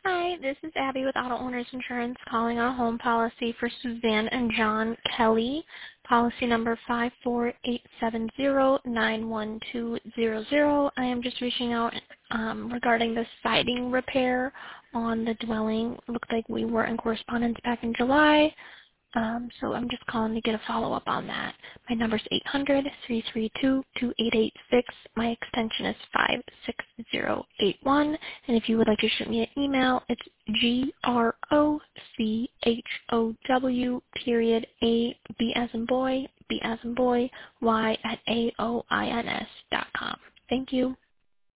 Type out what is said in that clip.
Hi, this is Abby with Auto Owners Insurance calling on a home policy for Suzanne and John Kelly. Policy number 54870912000. I am just reaching out regarding the siding repair on the dwelling. Looked like we were in correspondence back in July. So I'm just calling to get a follow-up on that. My number is 800-332-2886. My extension is 56081. And if you would like to shoot me an email, it's GROCHOW A, B as in boy, Y @AOINS.com. Thank you.